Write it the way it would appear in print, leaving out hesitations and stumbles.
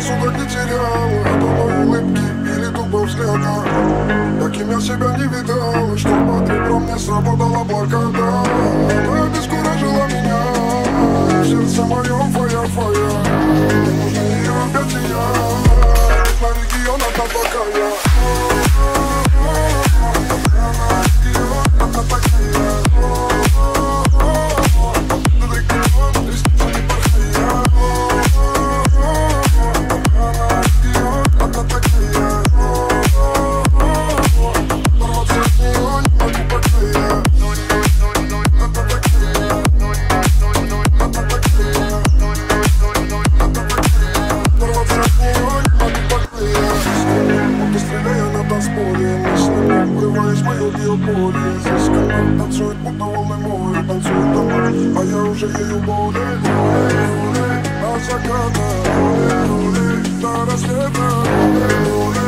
рассудок не теряла от одной улыбки или тупо взгляда. Таким я себя не видал, что под ребром мне сработала блокада. Она обескуражила меня, в сердце моем фая-фая. Мне нужно ее объятия, на регион от Абакая. Здесь канал танцует, будто волны моря танцует дома, а я уже ею более до заката, до рассвета.